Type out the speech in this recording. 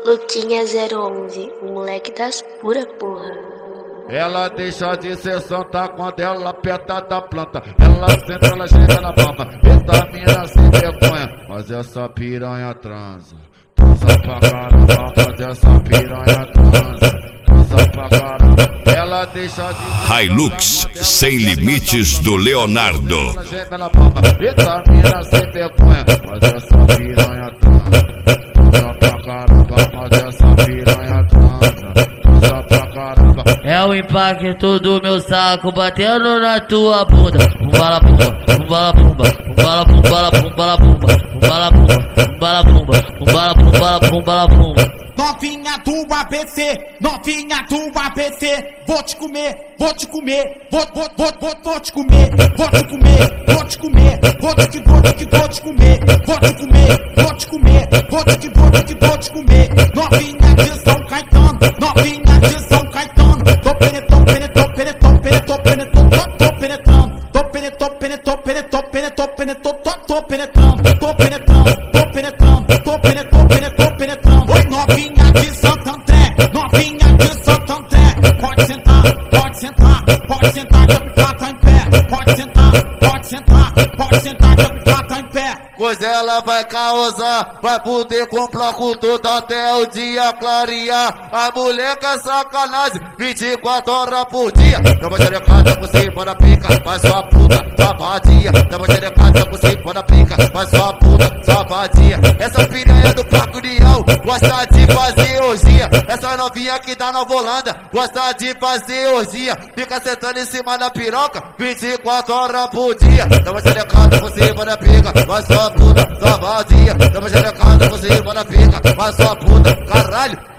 Luquinha 011, o moleque das pura porra. Ela deixa de ser santa quando ela aperta da planta. Ela senta, ela chega na bamba. Essa mina sem vergonha, mas essa piranha transa. Transa pra caramba, mas essa piranha transa. Transa pra caramba. Ela deixa de Hilux Sem Limites do Leonardo. Ela chega na bamba. Essa mina sem vergonha, mas essa piranha transa. Transa pra caramba, mas essa piranha transa. Transa pra caramba. É o impacto do meu saco batendo na tua bunda. Bala pumba, bala pumba, bala pumba, bala pumba, bala pumba, bala pumba, bala pumba, bala pumba. Novinha do ABC, novinha do ABC, vou te comer, vou te comer, vou te comer, vou te comer, vou te comer, vou te comer, vou te comer, vou te comer, novinha de São Caetano, novinha de São Caetano, tô penetrando, oi novinha de Santo André, novinha de Santo André, pode sentar, pode sentar, pode sentar, que a pica tá em pé, pode sentar, pode sentar, pode sentar, que a pica tá em pé. Pois ela vai causar, vai poder comprar com tudo até o dia clarear. A mulher que é sacanagem, 24 horas por dia. Dá uma xerecada por cima da pica, faz sua puta, sabadia. Dá uma xerecada por cima da pica, faz sua puta, sabadia. Essa piranha do Parque União gosta de fazer orgia. Essa novinha que tá na Holanda gosta de fazer orgia. Fica sentando em cima da piroca, 24 horas por dia. Dá uma xerecada por cima da pica, faz sua puta, sabadia. Dá uma xerecada por cima da pica, faz sua puta, caralho.